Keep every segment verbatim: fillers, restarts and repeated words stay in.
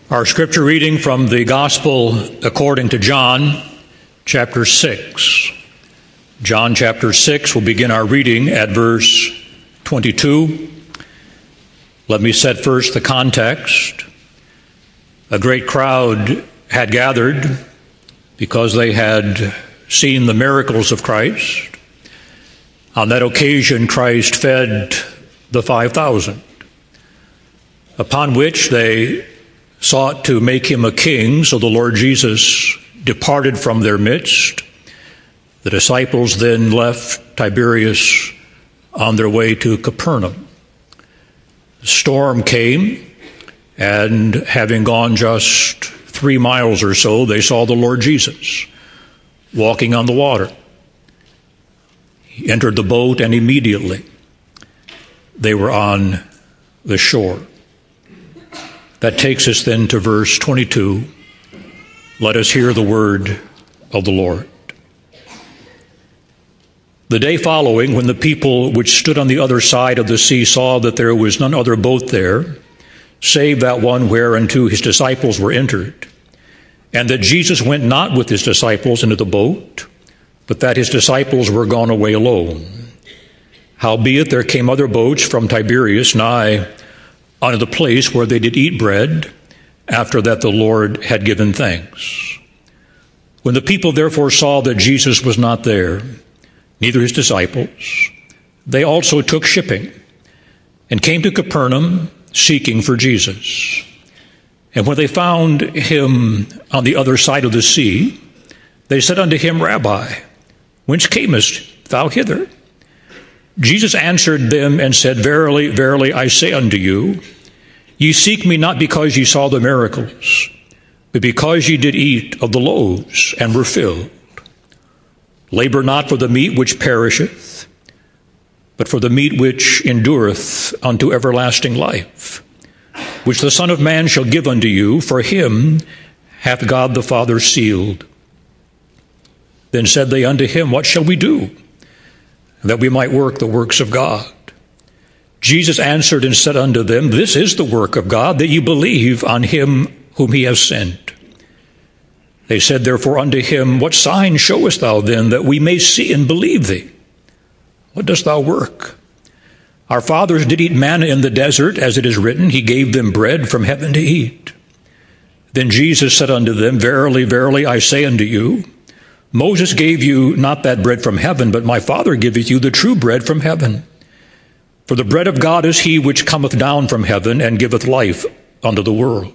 Our scripture reading from the Gospel according to John, chapter six. John chapter six, we'll begin our reading at verse twenty-two. Let me set first the context. A great crowd had gathered because they had seen the miracles of Christ. On that occasion, Christ fed the five thousand, upon which they sought to make him a king, so the Lord Jesus departed from their midst. The disciples then left Tiberias on their way to Capernaum. The storm came, and having gone just three miles or so, they saw the Lord Jesus walking on the water. He entered the boat, and immediately they were on the shore. That takes us then to verse twenty-two. Let us hear the word of the Lord. The day following, when the people which stood on the other side of the sea saw that there was none other boat there, save that one whereunto his disciples were entered, and that Jesus went not with his disciples into the boat, but that his disciples were gone away alone. Howbeit there came other boats from Tiberias nigh unto the place where they did eat bread, after that the Lord had given thanks. When the people therefore saw that Jesus was not there, neither his disciples, they also took shipping, and came to Capernaum, seeking for Jesus. And when they found him on the other side of the sea, they said unto him, Rabbi, whence camest thou hither? Jesus answered them and said, Verily, verily, I say unto you, ye seek me not because ye saw the miracles, but because ye did eat of the loaves and were filled. Labor not for the meat which perisheth, but for the meat which endureth unto everlasting life, which the Son of Man shall give unto you, for him hath God the Father sealed. Then said they unto him, What shall we do, that we might work the works of God? Jesus answered and said unto them, This is the work of God, that ye believe on him whom he hath sent. They said therefore unto him, What sign showest thou then, that we may see and believe thee? What dost thou work? Our fathers did eat manna in the desert, as it is written, He gave them bread from heaven to eat. Then Jesus said unto them, Verily, verily, I say unto you, Moses gave you not that bread from heaven, but my Father giveth you the true bread from heaven. For the bread of God is he which cometh down from heaven, and giveth life unto the world.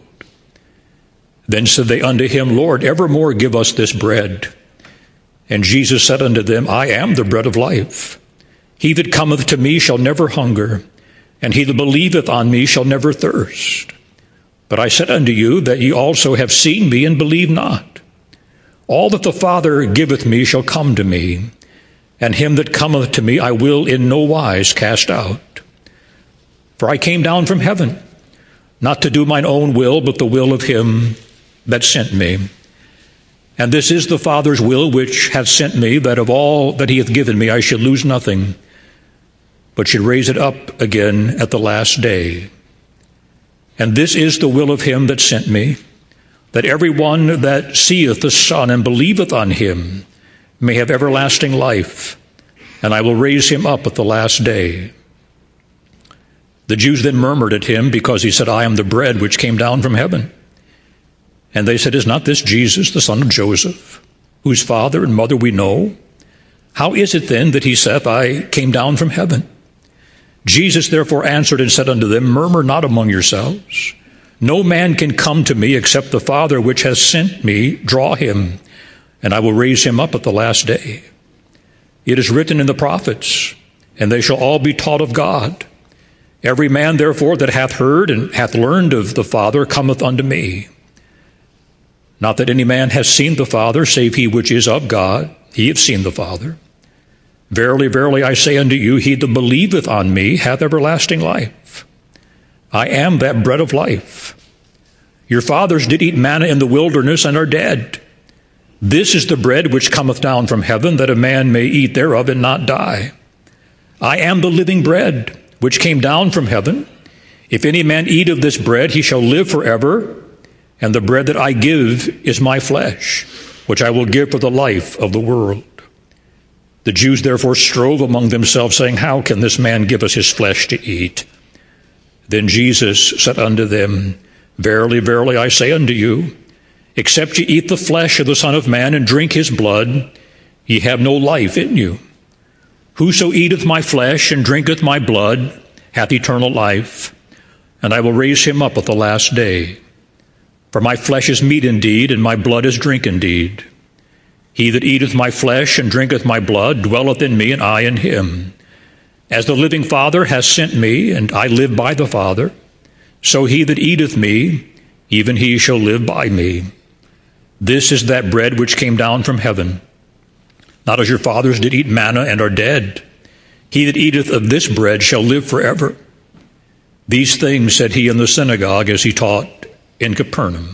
Then said they unto him, Lord, evermore give us this bread. And Jesus said unto them, I am the bread of life. He that cometh to me shall never hunger, and he that believeth on me shall never thirst. But I said unto you that ye also have seen me, and believe not. All that the Father giveth me shall come to me, and him that cometh to me I will in no wise cast out. For I came down from heaven, not to do mine own will, but the will of him that sent me. And this is the Father's will which hath sent me, that of all that he hath given me I should lose nothing, but should raise it up again at the last day. And this is the will of him that sent me, that every one that seeth the Son and believeth on him may have everlasting life, and I will raise him up at the last day. The Jews then murmured at him, because he said, I am the bread which came down from heaven. And they said, Is not this Jesus, the son of Joseph, whose father and mother we know? How is it then that he saith, I came down from heaven? Jesus therefore answered and said unto them, Murmur not among yourselves. No man can come to me except the Father which has sent me draw him, and I will raise him up at the last day. It is written in the prophets, and they shall all be taught of God. Every man therefore that hath heard and hath learned of the Father cometh unto me. Not that any man hath seen the Father, save he which is of God. He hath seen the Father. Verily, verily, I say unto you, he that believeth on me hath everlasting life. I am that bread of life. Your fathers did eat manna in the wilderness, and are dead. This is the bread which cometh down from heaven, that a man may eat thereof and not die. I am the living bread, which came down from heaven. If any man eat of this bread, he shall live forever. And the bread that I give is my flesh, which I will give for the life of the world. The Jews therefore strove among themselves, saying, How can this man give us his flesh to eat? Then Jesus said unto them, Verily, verily, I say unto you, except ye eat the flesh of the Son of Man and drink his blood, ye have no life in you. Whoso eateth my flesh and drinketh my blood hath eternal life, and I will raise him up at the last day. For my flesh is meat indeed, and my blood is drink indeed. He that eateth my flesh and drinketh my blood dwelleth in me, and I in him. As the living Father hath sent me, and I live by the Father, so he that eateth me, even he shall live by me. This is that bread which came down from heaven, not as your fathers did eat manna and are dead. He that eateth of this bread shall live forever. These things said he in the synagogue as he taught in Capernaum.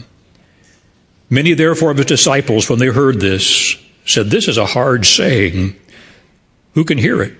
Many therefore of his disciples, when they heard this, said, This is a hard saying. Who can hear it?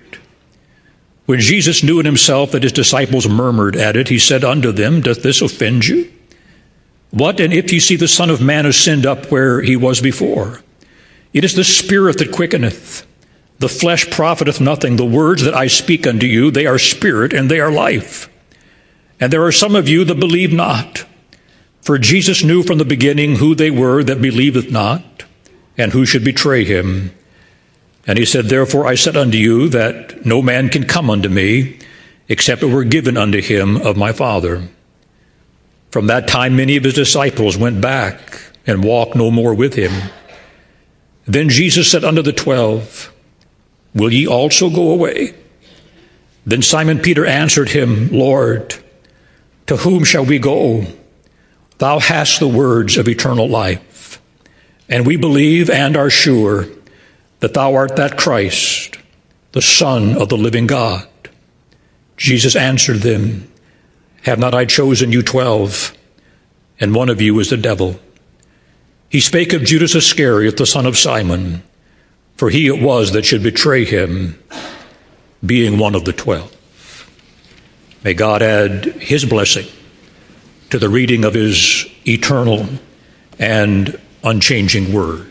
When Jesus knew in himself that his disciples murmured at it, he said unto them, Doth this offend you? What, and if ye see the Son of Man ascend up where he was before? It is the Spirit that quickeneth. The flesh profiteth nothing. The words that I speak unto you, they are spirit and they are life. And there are some of you that believe not. For Jesus knew from the beginning who they were that believeth not, and who should betray him. And he said, Therefore I said unto you that no man can come unto me, except it were given unto him of my Father. From that time many of his disciples went back and walked no more with him. Then Jesus said unto the twelve, Will ye also go away? Then Simon Peter answered him, Lord, to whom shall we go? Thou hast the words of eternal life. And we believe and are sure that thou art that Christ, the Son of the living God. Jesus answered them, Have not I chosen you twelve, and one of you is the devil? He spake of Judas Iscariot, the son of Simon, for he it was that should betray him, being one of the twelve. May God add his blessing to the reading of his eternal and unchanging word.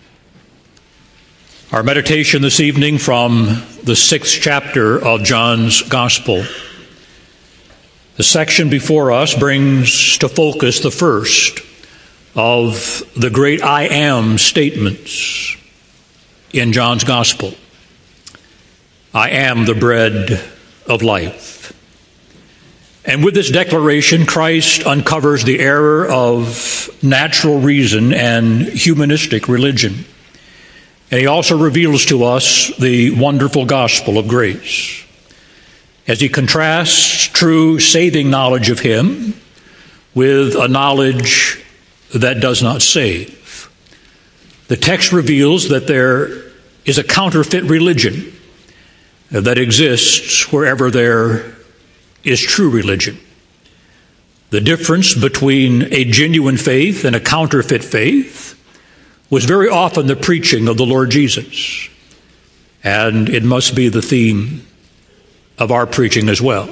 Our meditation this evening from the sixth chapter of John's Gospel. The section before us brings to focus the first of the great I am statements in John's Gospel. I am the bread of life. And with this declaration, Christ uncovers the error of natural reason and humanistic religion. And he also reveals to us the wonderful gospel of grace. As he contrasts true saving knowledge of him with a knowledge that does not save. The text reveals that there is a counterfeit religion that exists wherever there is true religion. The difference between a genuine faith and a counterfeit faith was very often the preaching of the Lord Jesus. And it must be the theme of our preaching as well.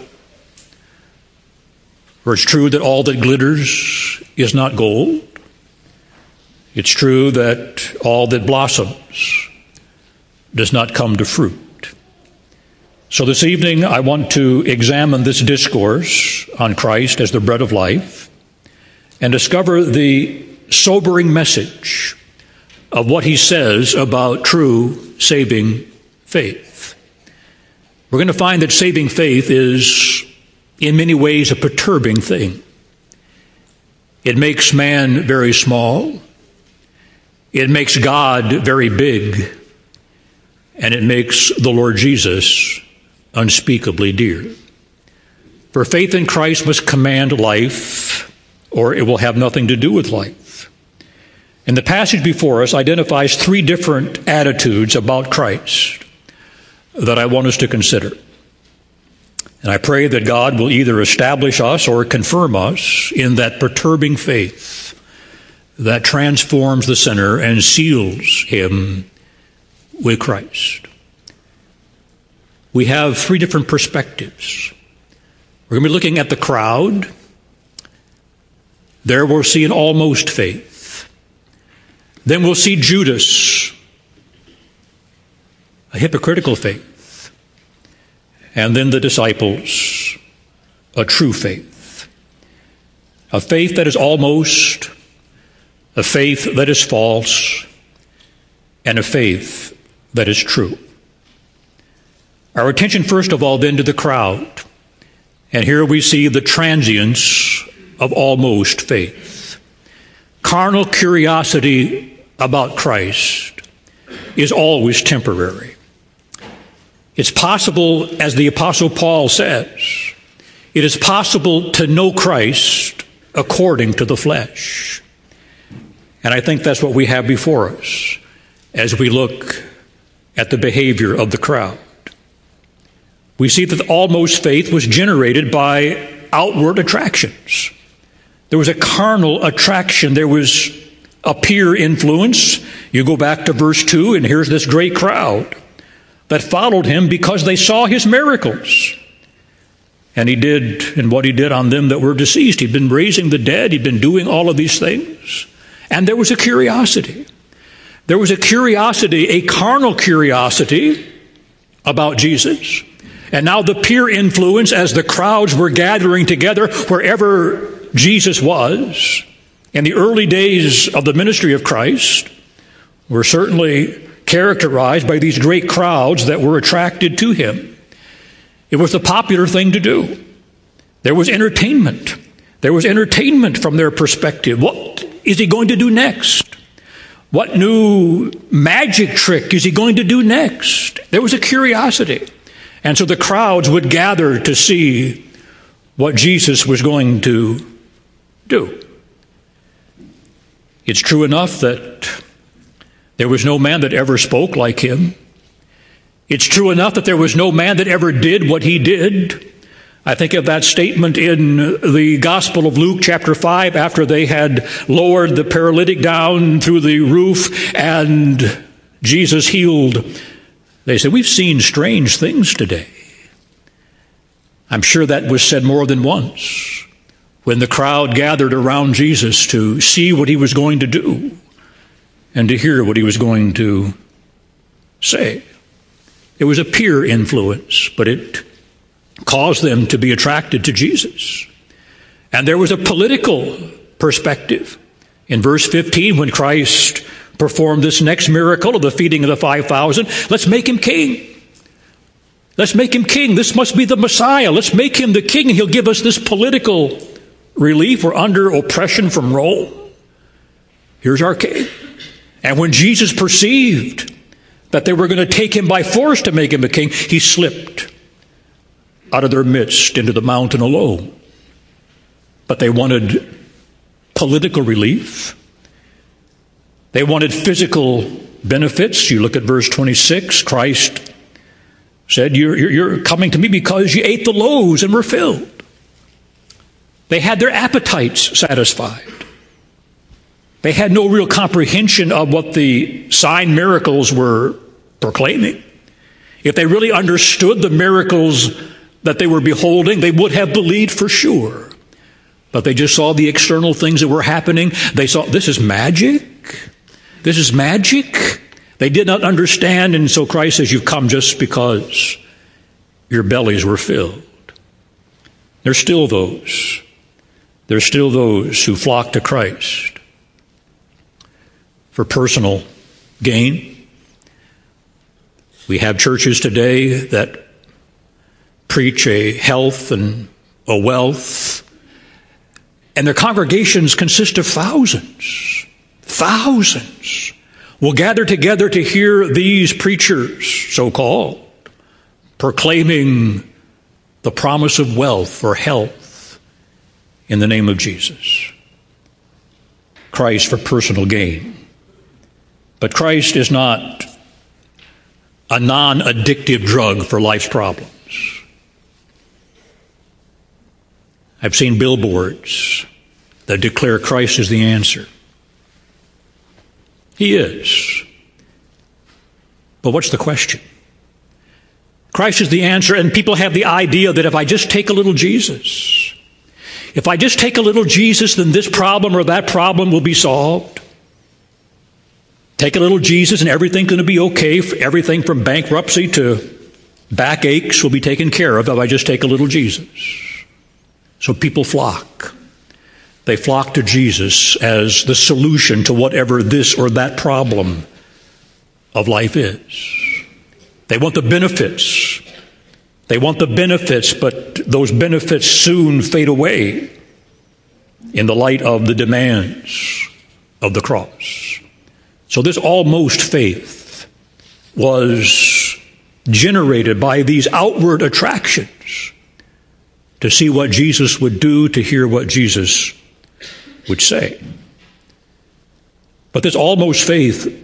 For it's true that all that glitters is not gold. It's true that all that blossoms does not come to fruit. So this evening I want to examine this discourse on Christ as the bread of life and discover the sobering message of what he says about true saving faith. We're going to find that saving faith is in many ways a perturbing thing. It makes man very small. It makes God very big. And it makes the Lord Jesus unspeakably dear. For faith in Christ must command life, or it will have nothing to do with life. And the passage before us identifies three different attitudes about Christ that I want us to consider. And I pray that God will either establish us or confirm us in that perturbing faith that transforms the sinner and seals him with Christ. We have three different perspectives. We're going to be looking at the crowd, There we'll see an almost faith. Then we'll see Judas, a hypocritical faith. And then the disciples, a true faith. A faith that is almost, a faith that is false, and a faith that is true. Our attention, first of all, then to the crowd. And here we see the transience of almost faith. Carnal curiosity about Christ is always temporary. It's possible, as the Apostle Paul says, it is possible to know Christ according to the flesh. And I think that's what we have before us as we look at the behavior of the crowd. We see that almost faith was generated by outward attractions. There was a carnal attraction. There was a peer influence. You go back to verse two, and here's this great crowd that followed him because they saw his miracles. And he did, and what he did on them that were deceased. He'd been raising the dead. He'd been doing all of these things. And there was a curiosity. There was a curiosity, a carnal curiosity about Jesus. And now the peer influence, as the crowds were gathering together wherever Jesus was, in the early days of the ministry of Christ, were certainly characterized by these great crowds that were attracted to him. It was the popular thing to do. There was entertainment. There was entertainment from their perspective. What is he going to do next? What new magic trick is he going to do next? There was a curiosity. And so the crowds would gather to see what Jesus was going to do. It's true enough that there was no man that ever spoke like him. It's true enough that there was no man that ever did what he did. I think of that statement in the Gospel of Luke, chapter five, after they had lowered the paralytic down through the roof and Jesus healed. They said, "We've seen strange things today." I'm sure that was said more than once when the crowd gathered around Jesus to see what he was going to do and to hear what he was going to say. It was a peer influence, but it caused them to be attracted to Jesus. And there was a political perspective. In verse fifteen, when Christ performed this next miracle of the feeding of the five thousand, let's make him king. Let's make him king. This must be the Messiah. Let's make him the king, and he'll give us this political relief. We're under oppression from Rome. Here's our king. And when Jesus perceived that they were going to take him by force to make him a king, he slipped out of their midst into the mountain alone. But they wanted political relief. They wanted physical benefits. You look at verse twenty-six. Christ said, you're, you're, you're coming to me because you ate the loaves and were filled. They had their appetites satisfied. They had no real comprehension of what the sign miracles were proclaiming. If they really understood the miracles that they were beholding, they would have believed for sure. But they just saw the external things that were happening. They saw, this is magic. This is magic. They did not understand, and so Christ says, you've come just because your bellies were filled. There's still those. There's still those who flock to Christ for personal gain. We have churches today that preach a health and a wealth, and their congregations consist of thousands. Thousands will gather together to hear these preachers, so-called, proclaiming the promise of wealth or health in the name of Jesus. Christ for personal gain. But Christ is not a non-addictive drug for life's problems. I've seen billboards that declare Christ is the answer. He is. But what's the question? Christ is the answer, and people have the idea that if I just take a little Jesus, If I just take a little Jesus, then this problem or that problem will be solved. Take a little Jesus and everything's going to be okay. Everything from bankruptcy to backaches will be taken care of if I just take a little Jesus. So people flock. They flock to Jesus as the solution to whatever this or that problem of life is. They want the benefits. They want the benefits, but those benefits soon fade away in the light of the demands of the cross. So this almost faith was generated by these outward attractions to see what Jesus would do, to hear what Jesus would say. But this almost faith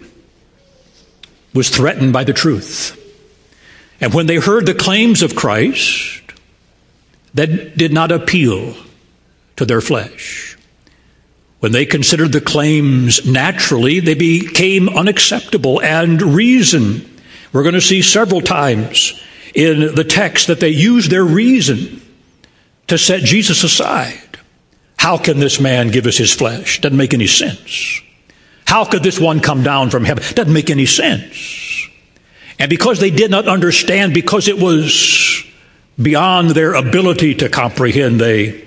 was threatened by the truth. And when they heard the claims of Christ, that did not appeal to their flesh. When they considered the claims naturally, they became unacceptable, and reason. We're going to see several times in the text that they use their reason to set Jesus aside. How can this man give us his flesh? Doesn't make any sense. How could this one come down from heaven? Doesn't make any sense. And because they did not understand, because it was beyond their ability to comprehend, they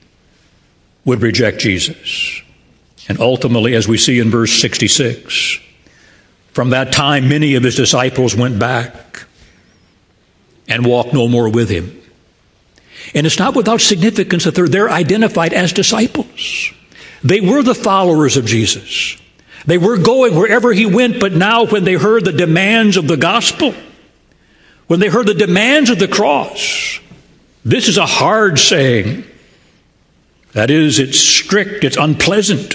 would reject Jesus. And ultimately, as we see in verse sixty-six, from that time many of his disciples went back and walked no more with him. And it's not without significance that they're there identified as disciples. They were the followers of Jesus. They were going wherever he went, but now when they heard the demands of the gospel, when they heard the demands of the cross, this is a hard saying. That is, it's strict, it's unpleasant,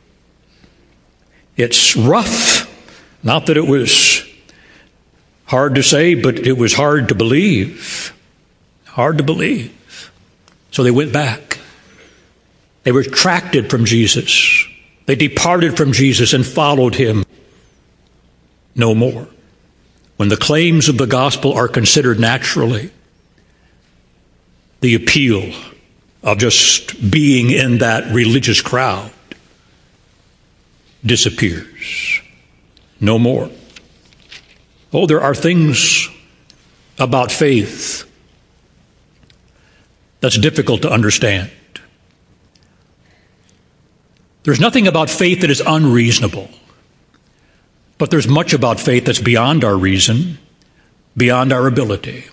it's rough. Not that it was hard to say, but it was hard to believe. Hard to believe. So they went back. They were attracted from Jesus. They departed from Jesus and followed him no more. When the claims of the gospel are considered naturally, the appeal of just being in that religious crowd disappears. No more. Oh, there are things about faith that's difficult to understand. There's nothing about faith that is unreasonable, but there's much about faith that's beyond our reason, beyond our ability.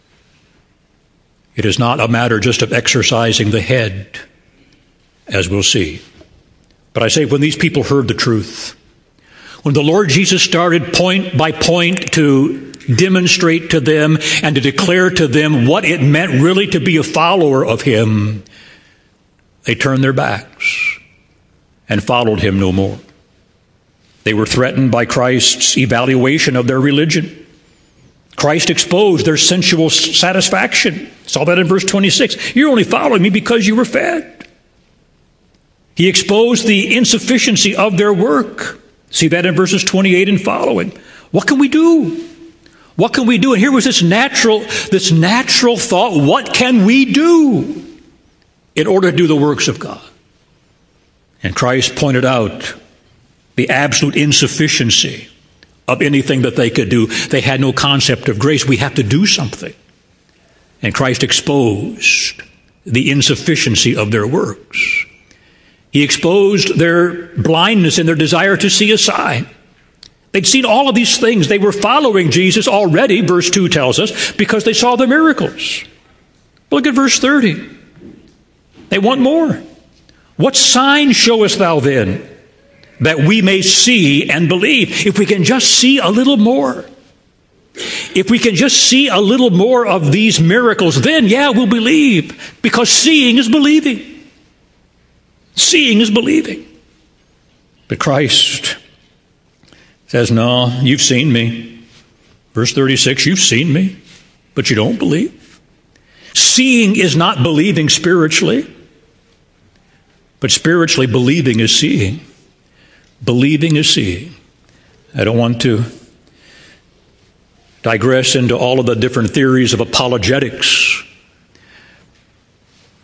It is not a matter just of exercising the head, as we'll see. But I say, when these people heard the truth, when the Lord Jesus started point by point to demonstrate to them and to declare to them what it meant really to be a follower of him, they turned their backs and followed him no more. They were threatened by Christ's evaluation of their religion. Christ exposed their sensual satisfaction. Saw that in verse twenty-six. You're only following me because you were fed. He exposed the insufficiency of their work. See that in verses twenty-eight and following. What can we do? What can we do? And here was this natural, this natural thought. What can we do in order to do the works of God? And Christ pointed out the absolute insufficiency of anything that they could do. They had no concept of grace. We have to do something. And Christ exposed the insufficiency of their works. He exposed their blindness and their desire to see a sign. They'd seen all of these things. They were following Jesus already, verse two tells us, because they saw the miracles. Look at verse thirty. They want more. What sign showest thou then, that we may see and believe? If we can just see a little more, if we can just see a little more of these miracles, then yeah, we'll believe, because seeing is believing. Seeing is believing. But Christ says, no, you've seen me. Verse thirty-six, you've seen me, but you don't believe. Seeing is not believing spiritually, but spiritually believing is seeing. Believing is seeing. I don't want to digress into all of the different theories of apologetics.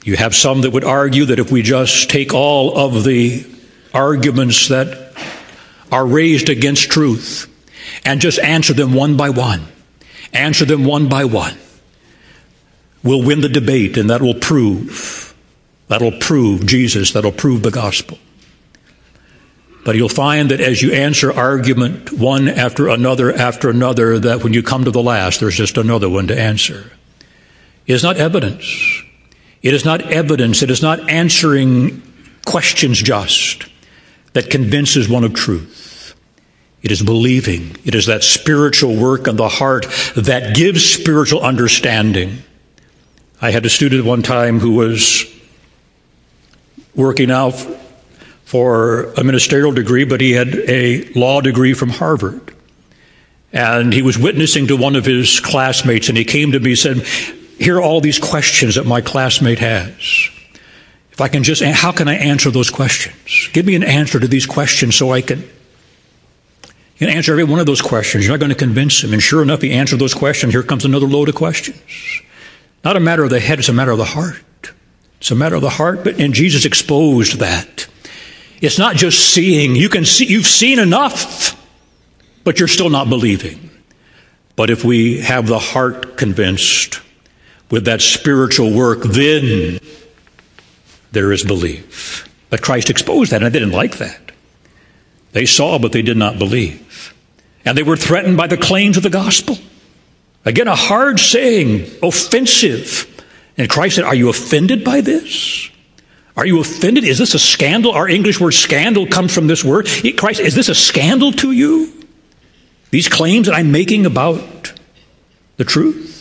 You have some that would argue that if we just take all of the arguments that are raised against truth and just answer them one by one, answer them one by one, we'll win the debate, and that will prove, that'll prove Jesus, that'll prove the gospel. But you'll find that as you answer argument one after another after another, that when you come to the last, there's just another one to answer. It is not evidence. It is not evidence. It is not answering questions just that convinces one of truth. It is believing. It is that spiritual work of the heart that gives spiritual understanding. I had a student one time who was working out for a ministerial degree, but he had a law degree from Harvard. And he was witnessing to one of his classmates, and he came to me and said, here are all these questions that my classmate has. If I can just, how can I answer those questions? Give me an answer to these questions so I can, you can answer every one of those questions. You're not going to convince him. And sure enough, he answered those questions. Here comes another load of questions. Not a matter of the head, it's a matter of the heart. It's a matter of the heart, but and Jesus exposed that. It's not just seeing. You can see, you've seen enough, but you're still not believing. But if we have the heart convinced with that spiritual work, then there is belief. But Christ exposed that, and they didn't like that. They saw, but they did not believe. And they were threatened by the claims of the gospel. Again, a hard saying, offensive. And Christ said, are you offended by this? Are you offended? Is this a scandal? Our English word scandal comes from this word. Christ, is this a scandal to you? These claims that I'm making about the truth?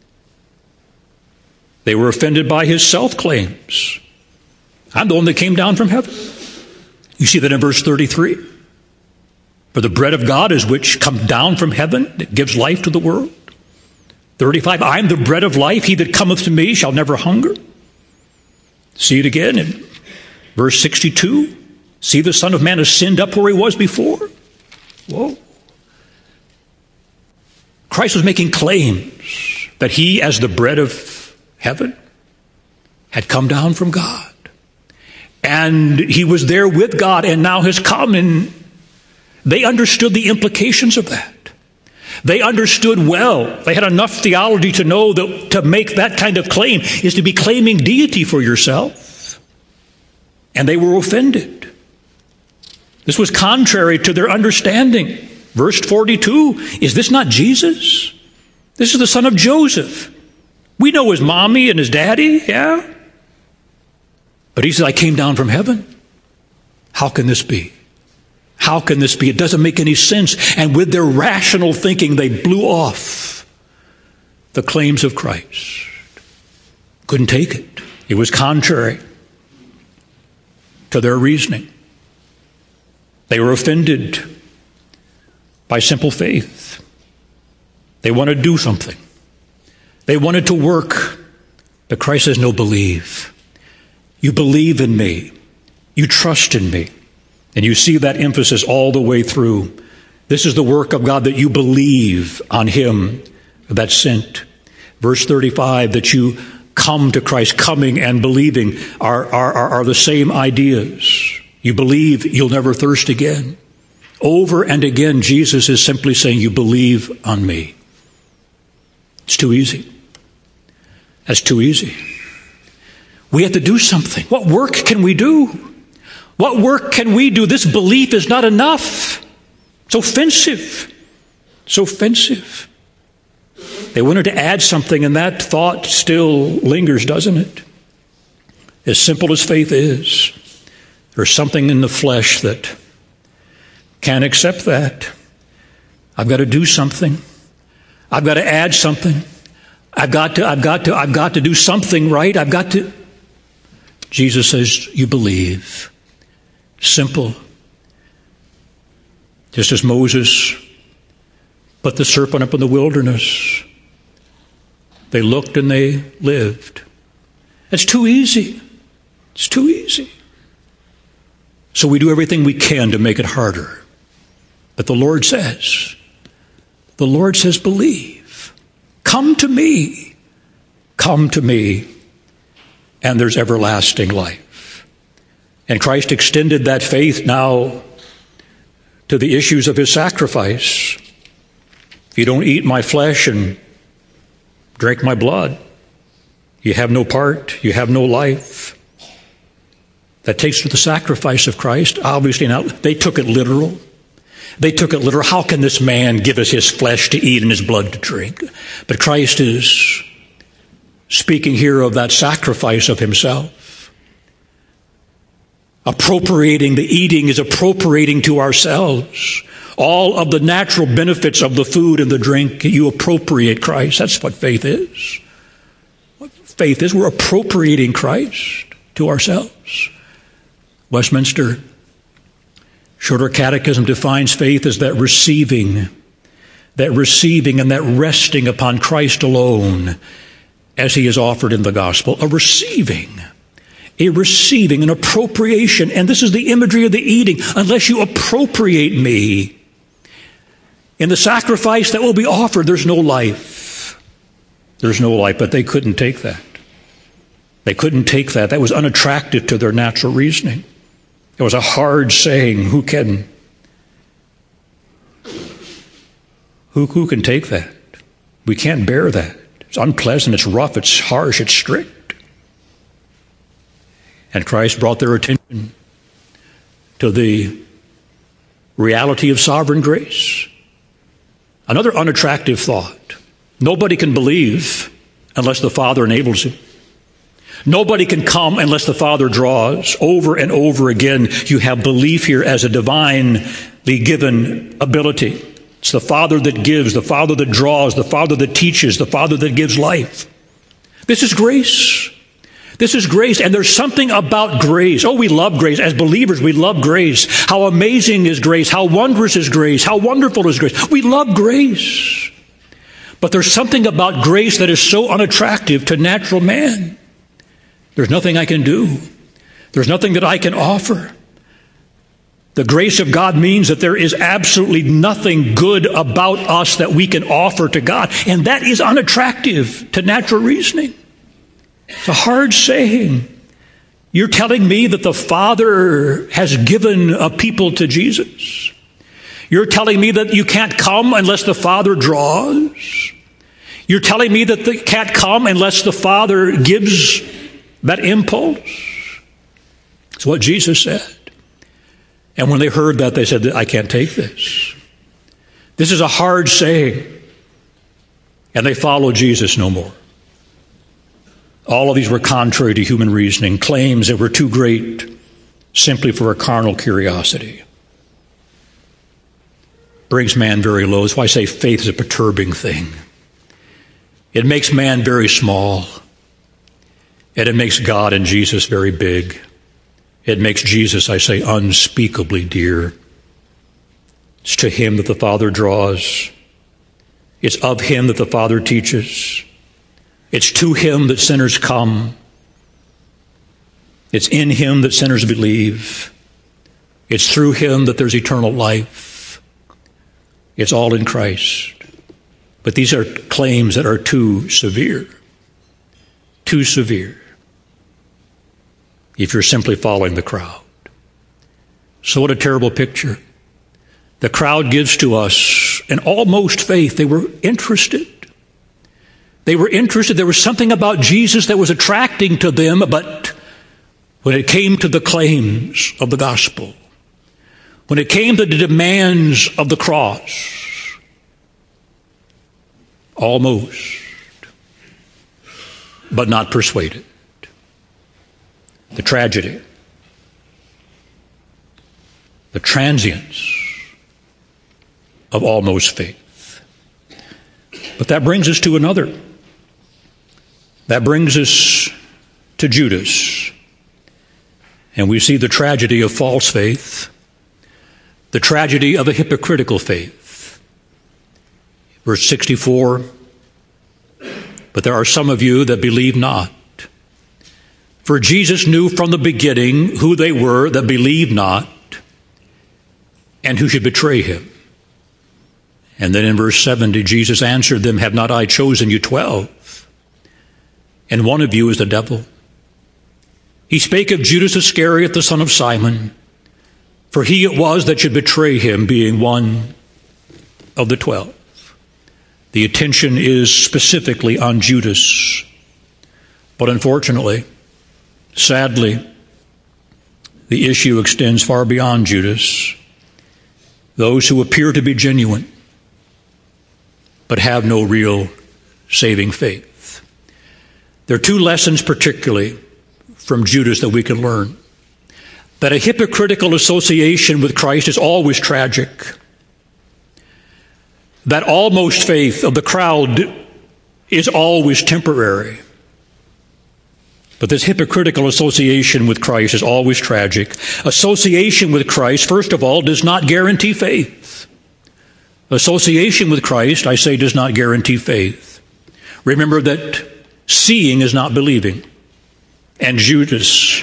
They were offended by his self-claims. I'm the one that came down from heaven. You see that in verse thirty-three. For the bread of God is which come down from heaven, that gives life to the world. thirty-five, I am the bread of life. He that cometh to me shall never hunger. See it again in verse sixty-two. See, the Son of Man ascend up where he was before. Whoa. Christ was making claims that he, as the bread of heaven, had come down from God. And he was there with God and now has come, and they understood the implications of that. They understood well. They had enough theology to know that to make that kind of claim is to be claiming deity for yourself. And they were offended. This was contrary to their understanding. Verse forty-two, is this not Jesus? This is the son of Joseph. We know his mommy and his daddy, yeah? But he said, I came down from heaven. How can this be? How can this be? It doesn't make any sense. And with their rational thinking, they blew off the claims of Christ. Couldn't take it. It was contrary to their reasoning. They were offended by simple faith. They wanted to do something. They wanted to work. But Christ says, no, believe. You believe in me. You trust in me. And you see that emphasis all the way through. This is the work of God, that you believe on him that sent. Verse thirty-five, that you come to Christ. Coming and believing are, are, are, are the same ideas. You believe, you'll never thirst again. Over and again, Jesus is simply saying, you believe on me. It's too easy. That's too easy. We have to do something. What work can we do? What work can we do? This belief is not enough. It's offensive. It's offensive. They wanted to add something, and that thought still lingers, doesn't it? As simple as faith is, there's something in the flesh that can't accept that. I've got to do something. I've got to add something. I've got to, I've got to, I've got to do something, right? I've got to. Jesus says, you believe. Simple. Just as Moses put the serpent up in the wilderness, they looked and they lived. It's too easy. It's too easy. So we do everything we can to make it harder. But the Lord says, the Lord says, believe. Come to me. Come to me. and there's everlasting life. And Christ extended that faith now to the issues of his sacrifice. If you don't eat my flesh and drink my blood, you have no part, you have no life. That takes to the sacrifice of Christ. Obviously now, they took it literal. They took it literal. How can this man give us his flesh to eat and his blood to drink? But Christ is speaking here of that sacrifice of himself. Appropriating the eating is appropriating to ourselves all of the natural benefits of the food and the drink. You appropriate Christ. That's what faith is. What faith is, we're appropriating Christ to ourselves. Westminster Shorter Catechism defines faith as that receiving, that receiving and that resting upon Christ alone as he is offered in the gospel. A receiving, a receiving, an appropriation. And this is the imagery of the eating. Unless you appropriate me in the sacrifice that will be offered, there's no life. There's no life, but they couldn't take that. They couldn't take that. That was unattractive to their natural reasoning. It was a hard saying. Who can, who, who can take that? We can't bear that. It's unpleasant, it's rough, it's harsh, it's strict. And Christ brought their attention to the reality of sovereign grace. Another unattractive thought. Nobody can believe unless the Father enables him. Nobody can come unless the Father draws. Over and over again, you have belief here as a divinely given ability. It's the Father that gives, the Father that draws, the Father that teaches, the Father that gives life. This is grace. This is grace, and there's something about grace. Oh, we love grace. As believers, we love grace. How amazing is grace? How wondrous is grace? How wonderful is grace? We love grace. But there's something about grace that is so unattractive to natural man. There's nothing I can do. There's nothing that I can offer. The grace of God means that there is absolutely nothing good about us that we can offer to God. And that is unattractive to natural reasoning. It's a hard saying. You're telling me that the Father has given a people to Jesus. You're telling me that you can't come unless the Father draws. You're telling me that they can't come unless the Father gives that impulse. It's what Jesus said. And when they heard that, they said, I can't take this. This is a hard saying. And they followed Jesus no more. All of these were contrary to human reasoning, claims that were too great simply for a carnal curiosity. Brings man very low. That's why I say faith is a perturbing thing. It makes man very small. And it makes God and Jesus very big. It makes Jesus, I say, unspeakably dear. It's to him that the Father draws. It's of him that the Father teaches. It's to him that sinners come. It's in him that sinners believe. It's through him that there's eternal life. It's all in Christ. But these are claims that are too severe. Too severe. If you're simply following the crowd. So what a terrible picture. The crowd gives to us an almost faith. They were interested. They were interested. There was something about Jesus that was attracting to them, but when it came to the claims of the gospel, when it came to the demands of the cross, almost, but not persuaded. The tragedy, the transience of almost faith. But that brings us to another. That brings us to Judas. And we see the tragedy of false faith, the tragedy of a hypocritical faith. Verse sixty-four, but there are some of you that believe not. For Jesus knew from the beginning who they were that believed not and who should betray him. And then in verse seventy, Jesus answered them, have not I chosen you twelve? And one of you is the devil. He spake of Judas Iscariot, the son of Simon, for he it was that should betray him, being one of the twelve. The attention is specifically on Judas. But unfortunately, sadly, the issue extends far beyond Judas. Those who appear to be genuine, but have no real saving faith. There are two lessons particularly from Judas that we can learn. That a hypocritical association with Christ is always tragic. That almost faith of the crowd is always temporary. But this hypocritical association with Christ is always tragic. Association with Christ, first of all, does not guarantee faith. Association with Christ, I say, does not guarantee faith. Remember that seeing is not believing. And Judas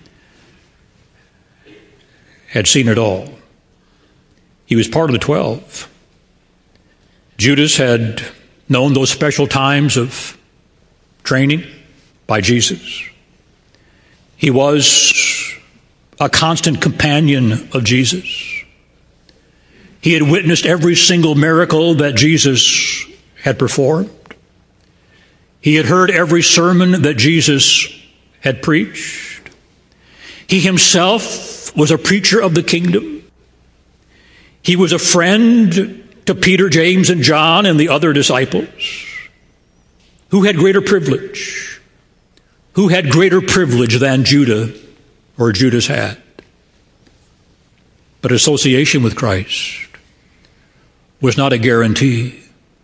had seen it all. He was part of the twelve. Judas had known those special times of training by Jesus. He was a constant companion of Jesus. He had witnessed every single miracle that Jesus had performed. He had heard every sermon that Jesus had preached. He himself was a preacher of the kingdom. He was a friend to Peter, James, and John and the other disciples. Who had greater privilege? Who had greater privilege than Judah or Judas had? But association with Christ was not a guarantee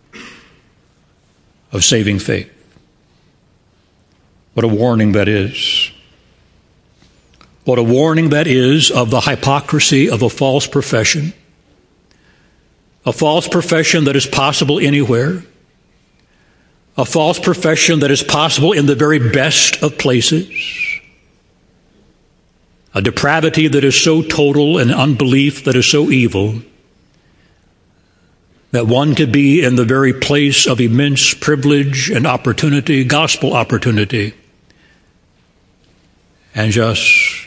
of saving faith. What a warning that is. What a warning that is of the hypocrisy of a false profession. A false profession that is possible anywhere. A false profession that is possible in the very best of places. A depravity that is so total and unbelief that is so evil that one could be in the very place of immense privilege and opportunity, gospel opportunity, and just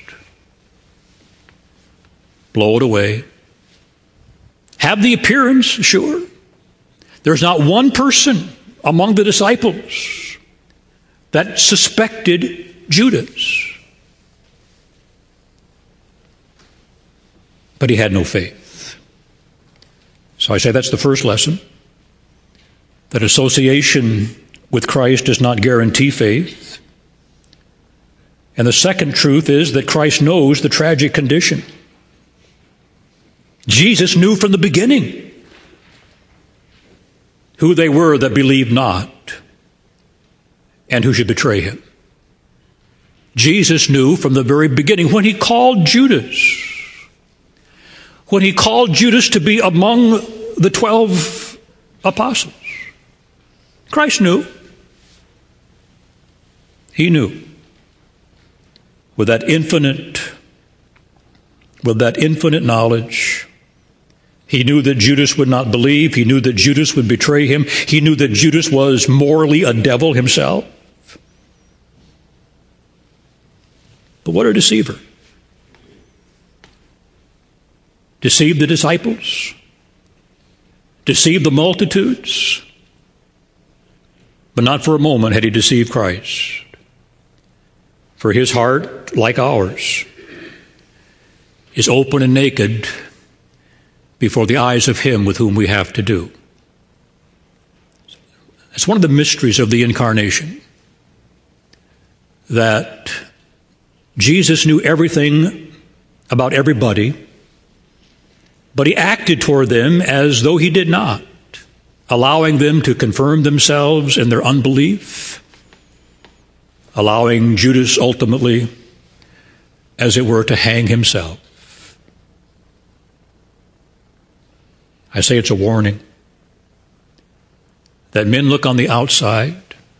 blow it away. Have the appearance, sure. There's not one person among the disciples that suspected Judas. But he had no faith. So I say that's the first lesson. That association with Christ does not guarantee faith. And the second truth is that Christ knows the tragic condition. Jesus knew from the beginning who they were that believed not and who should betray him. Jesus knew from the very beginning when he called Judas, when he called Judas to be among the twelve apostles. Christ knew. He knew. With that infinite, with that infinite knowledge, he knew that Judas would not believe. He knew that Judas would betray him. He knew that Judas was morally a devil himself. But what a deceiver. Deceived the disciples. Deceived the multitudes. But not for a moment had he deceived Christ. For his heart, like ours, is open and naked before the eyes of him with whom we have to do. It's one of the mysteries of the incarnation that Jesus knew everything about everybody, but he acted toward them as though he did not, allowing them to confirm themselves in their unbelief, allowing Judas ultimately, as it were, to hang himself. I say it's a warning that men look on the outside,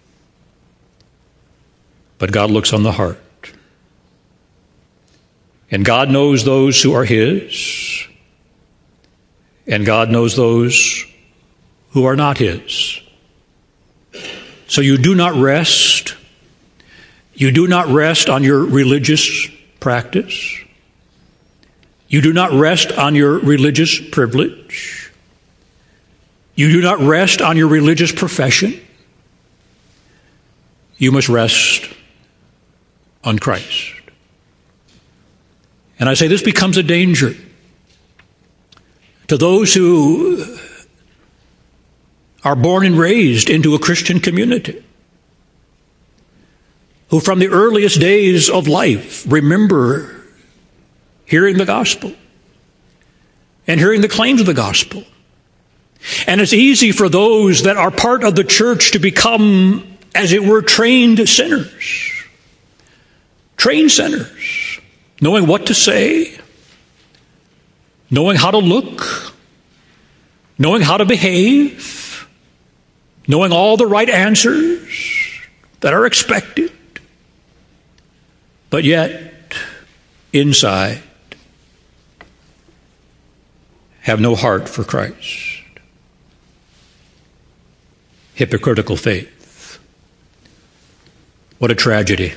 but God looks on the heart. And God knows those who are his, and God knows those who are not his. So you do not rest You do not rest on your religious practice. You do not rest on your religious privilege. You do not rest on your religious profession. You must rest on Christ. And I say this becomes a danger to those who are born and raised into a Christian community, who from the earliest days of life remember hearing the gospel and hearing the claims of the gospel. And it's easy for those that are part of the church to become, as it were, trained sinners. Trained sinners, knowing what to say, knowing how to look, knowing how to behave, knowing all the right answers that are expected, but yet inside have no heart for Christ. Hypocritical faith. What a tragedy.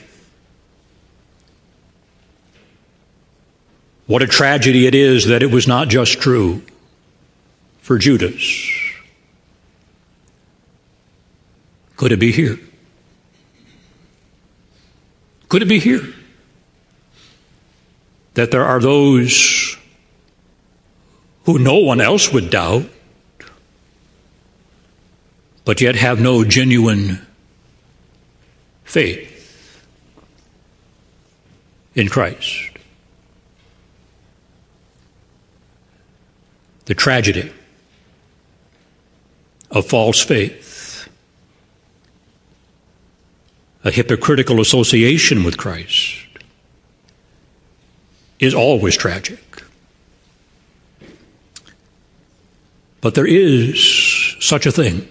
What a tragedy it is that it was not just true for Judas. Could it be here? Could it be here that there are those who no one else would doubt, but yet have no genuine faith in Christ? The tragedy of false faith, a hypocritical association with Christ, is always tragic. But there is such a thing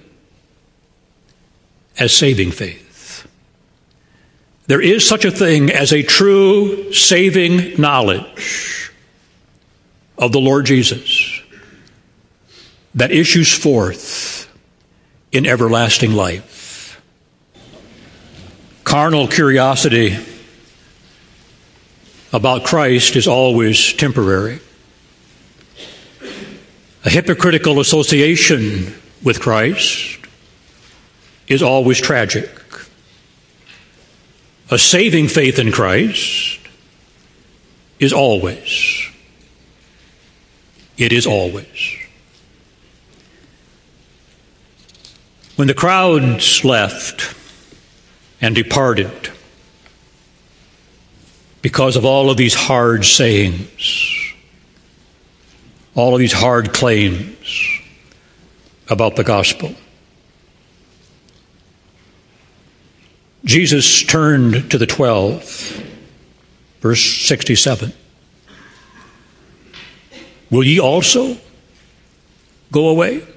as saving faith. There is such a thing as a true saving knowledge of the Lord Jesus that issues forth in everlasting life. Carnal curiosity about Christ is always temporary. A hypocritical association with Christ is always tragic. A saving faith in Christ is always. It is always. When the crowds left and departed because of all of these hard sayings, all of these hard claims about the gospel, Jesus turned to the twelve, verse sixty-seven. Will ye also go away?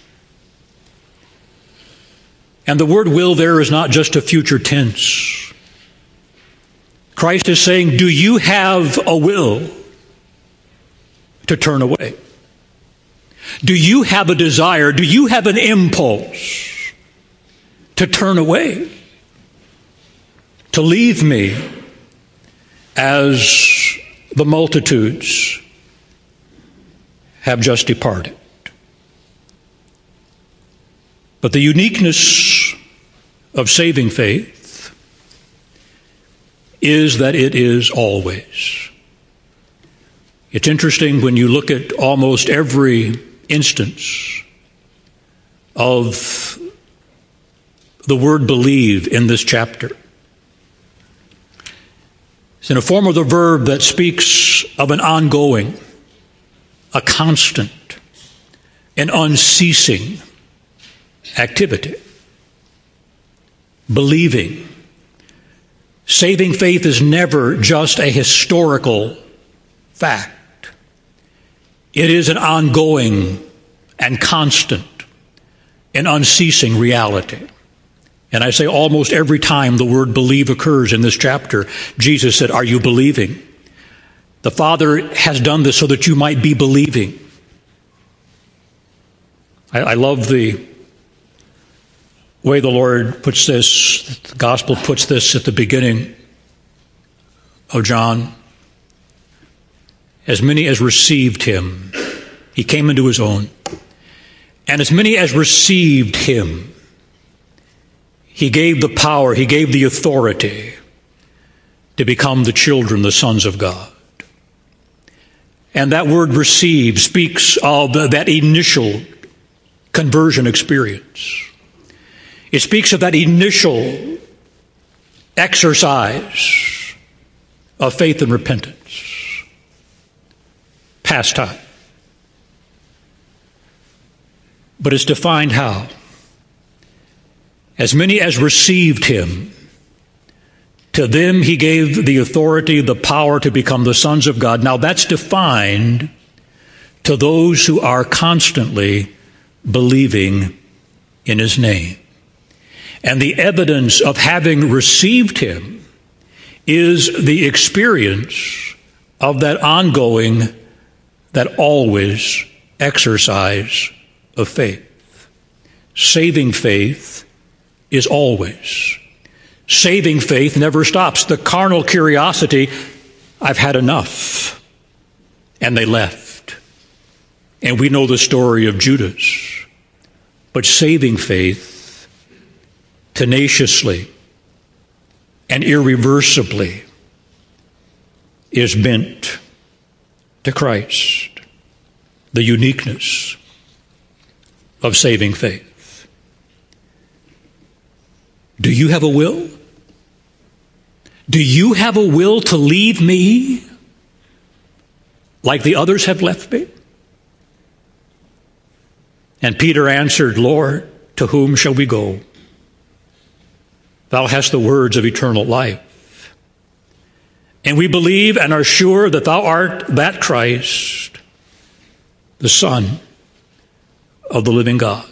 And the word will there is not just a future tense. Christ is saying, do you have a will to turn away? Do you have a desire? Do you have an impulse to turn away? To leave me as the multitudes have just departed? But the uniqueness of saving faith is that it is always. It's interesting when you look at almost every instance of the word believe in this chapter. It's in a form of the verb that speaks of an ongoing, a constant, an unceasing activity. Believing. Saving faith is never just a historical fact. It is an ongoing and constant and unceasing reality. And I say almost every time the word believe occurs in this chapter, Jesus said, are you believing? The Father has done this so that you might be believing. I, I love the The way the Lord puts this, the gospel puts this at the beginning of John, as many as received him, he came into his own, and as many as received him, he gave the power, he gave the authority to become the children, the sons of God. And that word receive speaks of that initial conversion experience. It speaks of that initial exercise of faith and repentance. Past time. But it's defined how? As many as received him, to them he gave the authority, the power to become the sons of God. Now that's defined to those who are constantly believing in his name. And the evidence of having received him is the experience of that ongoing, that always exercise of faith. Saving faith is always. Saving faith never stops. The carnal curiosity, I've had enough. And they left. And we know the story of Judas. But saving faith, tenaciously and irreversibly, is bent to Christ. The uniqueness of saving faith. Do you have a will? Do you have a will to leave me like the others have left me? And Peter answered, Lord, to whom shall we go? Thou hast the words of eternal life. And we believe and are sure that thou art that Christ, the Son of the living God.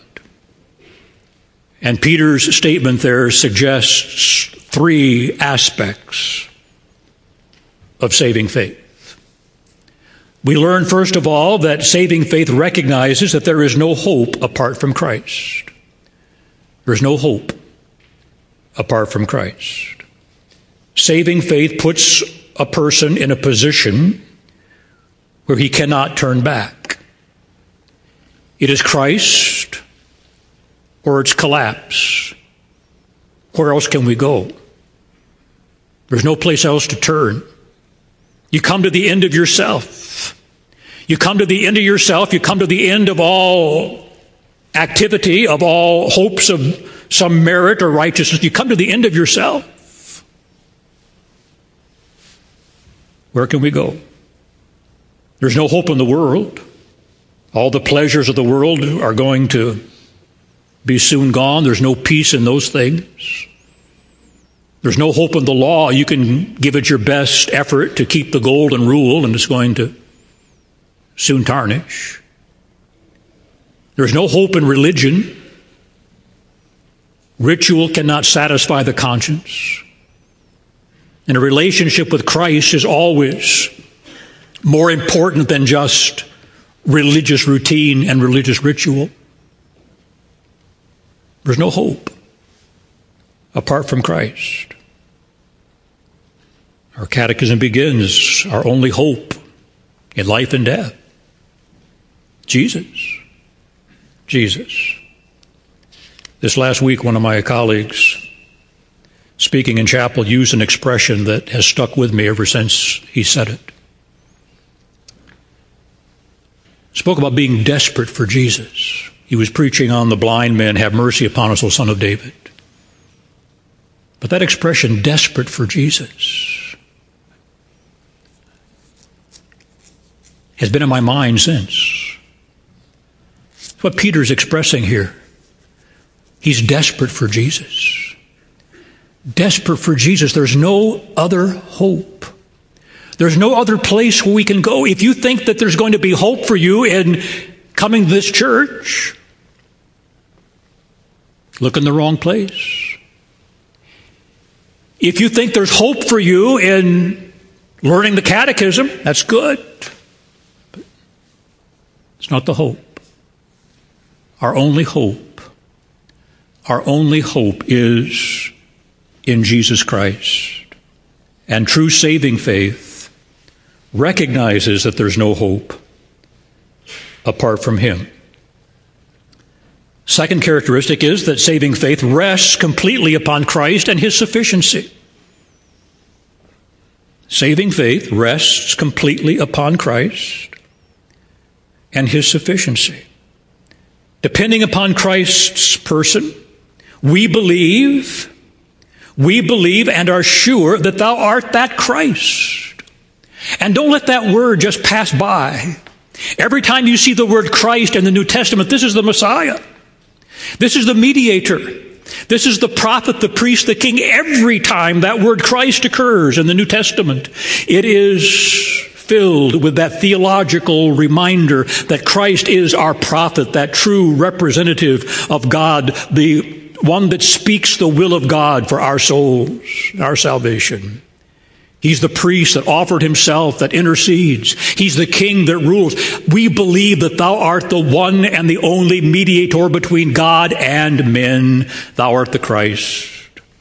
And Peter's statement there suggests three aspects of saving faith. We learn, first of all, that saving faith recognizes that there is no hope apart from Christ. There is no hope apart from Christ. Saving faith puts a person in a position where he cannot turn back. It is Christ or it's collapse. Where else can we go? There's no place else to turn. You come to the end of yourself. You come to the end of yourself. You come to the end of all activity, of all hopes of some merit or righteousness. You come to the end of yourself. Where can we go? There's no hope in the world. All the pleasures of the world are going to be soon gone. There's no peace in those things. There's no hope in the law. You can give it your best effort to keep the golden rule, and it's going to soon tarnish. There's no hope in religion. Ritual cannot satisfy the conscience. And a relationship with Christ is always more important than just religious routine and religious ritual. There's no hope apart from Christ. Our catechism begins, our only hope in life and death. Jesus. Jesus. This last week, one of my colleagues, speaking in chapel, used an expression that has stuck with me ever since he said it. Spoke about being desperate for Jesus. He was preaching on the blind man, have mercy upon us, O Son of David. But that expression, desperate for Jesus, has been in my mind since. That's what Peter's expressing here. He's desperate for Jesus. Desperate for Jesus. There's no other hope. There's no other place where we can go. If you think that there's going to be hope for you in coming to this church, look in the wrong place. If you think there's hope for you in learning the catechism, that's good. But it's not the hope. Our only hope Our only hope is in Jesus Christ. And true saving faith recognizes that there's no hope apart from Him. Second characteristic is that saving faith rests completely upon Christ and His sufficiency. Saving faith rests completely upon Christ and His sufficiency. Depending upon Christ's person, we believe, we believe and are sure that thou art that Christ. And don't let that word just pass by. Every time you see the word Christ in the New Testament, this is the Messiah. This is the mediator. This is the prophet, the priest, the king. Every time that word Christ occurs in the New Testament, it is filled with that theological reminder that Christ is our prophet, that true representative of God, the one that speaks the will of God for our souls, our salvation. He's the priest that offered himself, that intercedes. He's the king that rules. We believe that thou art the one and the only mediator between God and men. Thou art the Christ,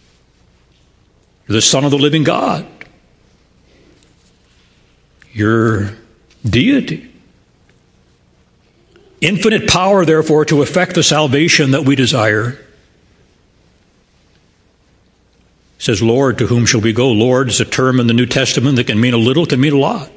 the Son of the living God. Your deity. Infinite power, therefore, to effect the salvation that we desire. It says, Lord, to whom shall we go? Lord is a term in the New Testament that can mean a little, can mean a lot.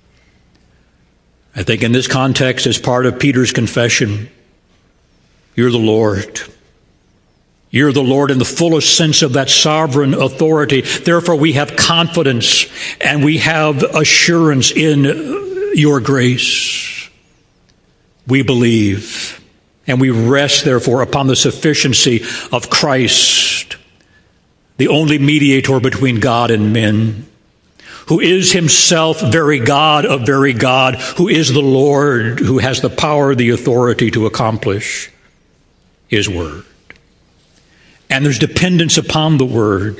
I think in this context, as part of Peter's confession, you're the Lord. You're the Lord in the fullest sense of that sovereign authority. Therefore, we have confidence and we have assurance in your grace. We believe and we rest, therefore, upon the sufficiency of Christ, the only mediator between God and men, who is himself very God of very God, who is the Lord, who has the power, the authority to accomplish His word. And there's dependence upon the word.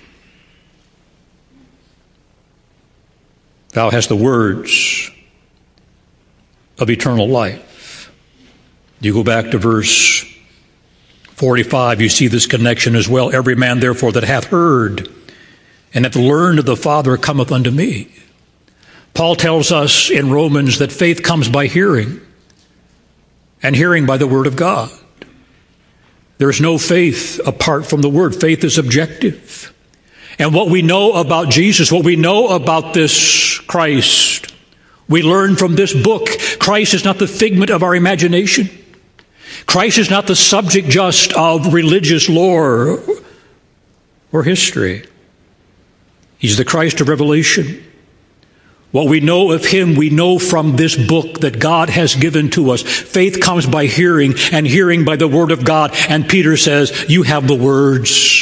Thou hast the words of eternal life. You go back to verse forty-five, you see this connection as well. Every man, therefore, that hath heard and hath learned of the Father cometh unto me. Paul tells us in Romans that faith comes by hearing, and hearing by the word of God. There's no faith apart from the word. Faith is objective. And what we know about Jesus, what we know about this Christ, we learn from this book. Christ is not the figment of our imagination. Christ is not the subject just of religious lore or history. He's the Christ of Revelation. What we know of Him, we know from this book that God has given to us. Faith comes by hearing, and hearing by the Word of God. And Peter says, you have the words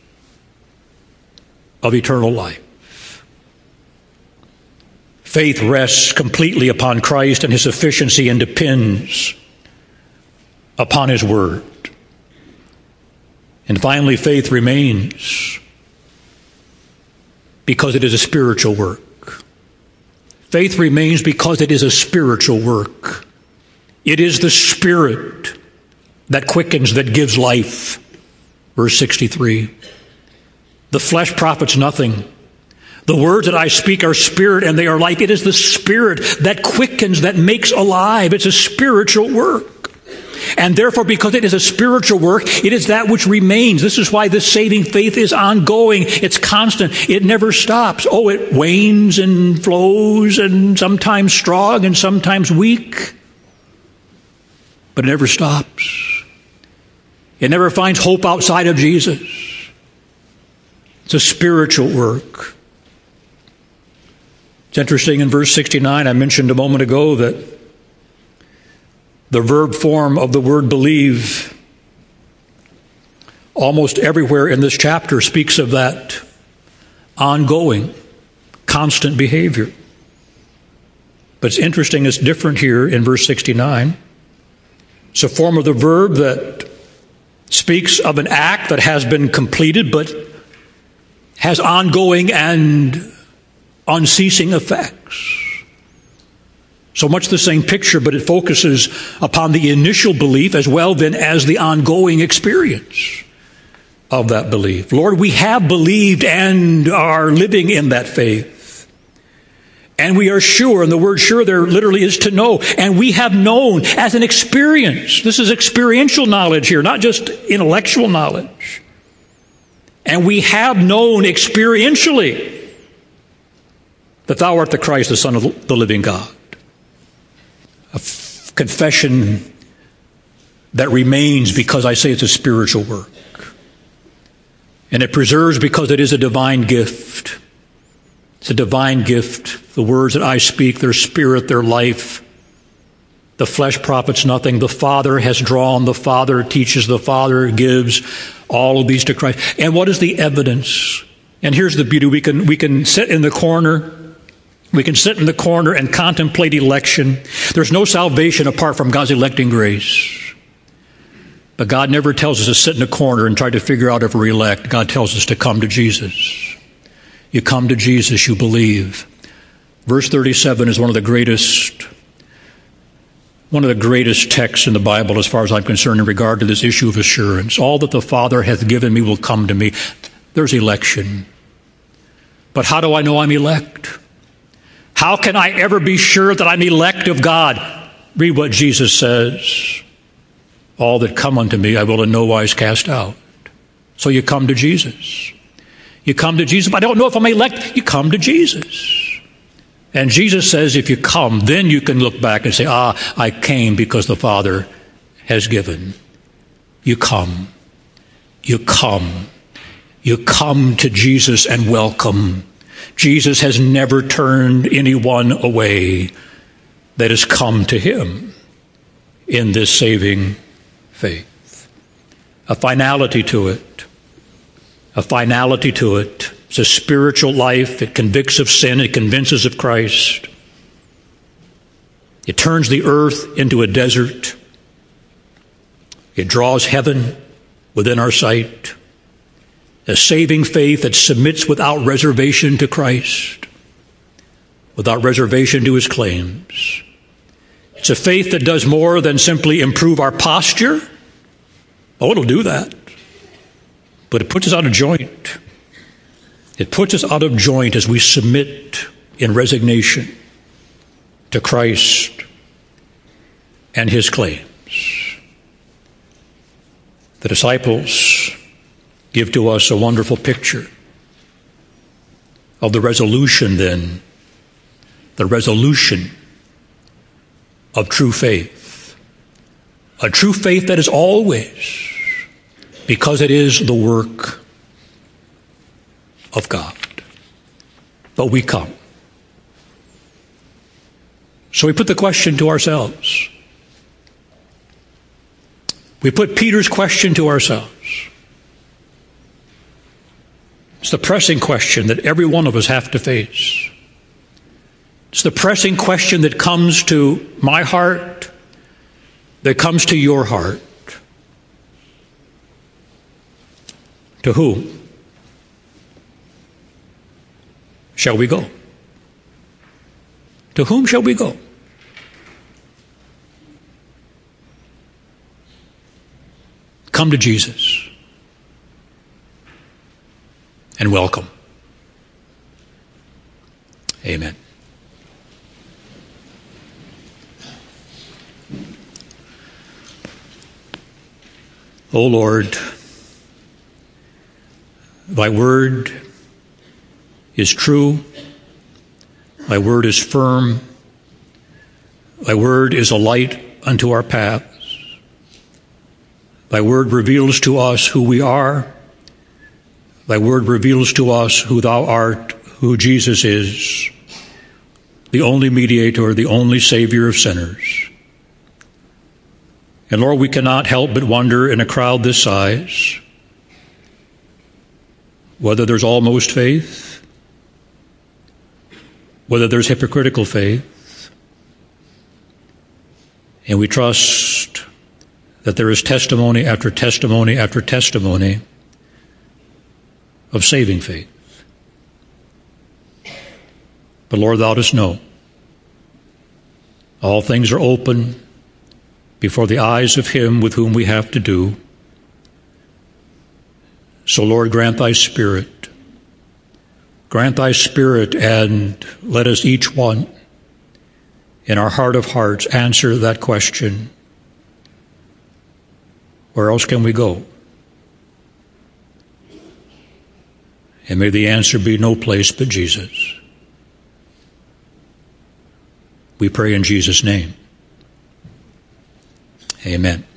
of eternal life. Faith rests completely upon Christ and His sufficiency and depends upon His word. And finally, faith remains because it is a spiritual work. Faith remains because it is a spiritual work. It is the Spirit that quickens, that gives life. Verse sixty-three. The flesh profits nothing. The words that I speak are spirit and they are life. It is the Spirit that quickens, that makes alive. It's a spiritual work. And therefore, because it is a spiritual work, it is that which remains. This is why this saving faith is ongoing. It's constant. It never stops. Oh, it wanes and flows and sometimes strong and sometimes weak. But it never stops. It never finds hope outside of Jesus. It's a spiritual work. It's interesting in verse sixty-nine, I mentioned a moment ago that the verb form of the word believe almost everywhere in this chapter speaks of that ongoing, constant behavior. But it's interesting, it's different here in verse sixty-nine. It's a form of the verb that speaks of an act that has been completed but has ongoing and unceasing effects. So much the same picture, but it focuses upon the initial belief as well then as the ongoing experience of that belief. Lord, we have believed and are living in that faith. And we are sure, and the word sure there literally is to know, and we have known as an experience. This is experiential knowledge here, not just intellectual knowledge. And we have known experientially that thou art the Christ, the Son of the living God. A f- confession that remains because I say it's a spiritual work. And it preserves because it is a divine gift. It's a divine gift. The words that I speak, their spirit, their life. The flesh profits nothing. The Father has drawn. The Father teaches. The Father gives all of these to Christ. And what is the evidence? And here's the beauty. We can, we can sit in the corner. We can sit in the corner and contemplate election. There's no salvation apart from God's electing grace. But God never tells us to sit in a corner and try to figure out if we're elect. God tells us to come to Jesus. You come to Jesus, you believe. Verse thirty-seven is one of the greatest, one of the greatest texts in the Bible as far as I'm concerned in regard to this issue of assurance. All that the Father hath given me will come to me. There's election. But how do I know I'm elect? How can I ever be sure that I'm elect of God? Read what Jesus says. All that come unto me I will in no wise cast out. So you come to Jesus. You come to Jesus. I don't know if I'm elect. You come to Jesus. And Jesus says if you come, then you can look back and say, ah, I came because the Father has given. You come. You come. You come to Jesus and welcome. Jesus has never turned anyone away that has come to him in this saving faith. A finality to it. A finality to it. It's a spiritual life. It convicts of sin. It convinces of Christ. It turns the earth into a desert. It draws heaven within our sight. A saving faith that submits without reservation to Christ, without reservation to his claims. It's a faith that does more than simply improve our posture. Oh, it'll do that. But it puts us out of joint. It puts us out of joint as we submit in resignation to Christ and his claims. The disciples give to us a wonderful picture of the resolution then, the resolution of true faith. A true faith that is always, because it is the work of God. But we come. So we put the question to ourselves. We put Peter's question to ourselves. It's the pressing question that every one of us have to face. It's the pressing question that comes to my heart, that comes to your heart. To whom shall we go? To whom shall we go? Come to Jesus and welcome. Amen. O Lord, thy word is true. Thy word is firm. Thy word is a light unto our paths. Thy word reveals to us who we are. Thy word reveals to us who thou art, who Jesus is, the only mediator, the only Savior of sinners. And Lord, we cannot help but wonder in a crowd this size whether there's almost faith, whether there's hypocritical faith. And we trust that there is testimony after testimony after testimony of saving faith. But Lord, thou dost know. All things are open before the eyes of him with whom we have to do. So, Lord, grant thy Spirit. Grant thy Spirit, and let us each one, in our heart of hearts, answer that question. Where else can we go? And may the answer be no place but Jesus. We pray in Jesus' name. Amen.